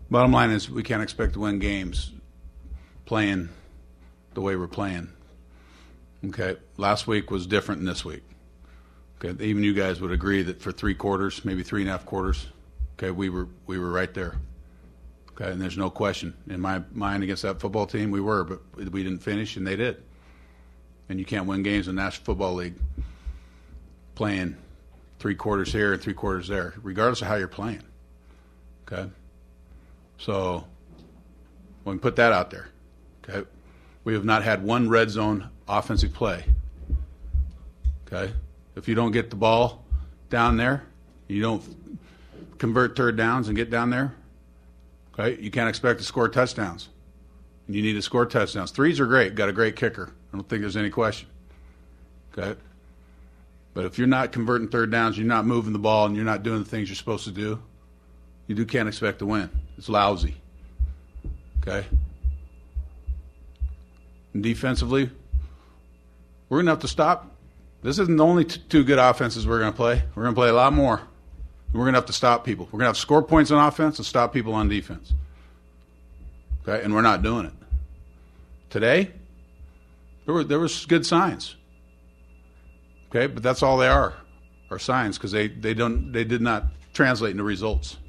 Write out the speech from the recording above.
Bottom line is we can't expect to win games playing the way we're playing. Okay, last week was different than this week. Okay, even you guys would agree that for 3 quarters, maybe 3.5 quarters, okay, we were right there. Okay, and there's no question in my mind against that football team we were, but we didn't finish and they did. And you can't win games in the National Football League playing 3 quarters here and 3 quarters there, regardless of how you're playing. Okay, so we can put that out there. Okay, we have not had one red zone offensive play. Okay, if you don't get the ball down there, you don't convert third downs and get down there, okay, you can't expect to score touchdowns. You need to score touchdowns. Threes are great. Got a great kicker. I don't think there's any question. Okay, but if you're not converting third downs, you're not moving the ball, and you're not doing the things you're supposed to do, you can't expect to win. It's lousy. Okay. And defensively, we're going to have to stop. This isn't the only 2 good offenses we're going to play. We're going to play a lot more. We're going to have to stop people. We're going to have to score points on offense and stop people on defense. Okay, and we're not doing it. Today, there was good signs. Okay, but that's all they are signs, because they did not translate into results.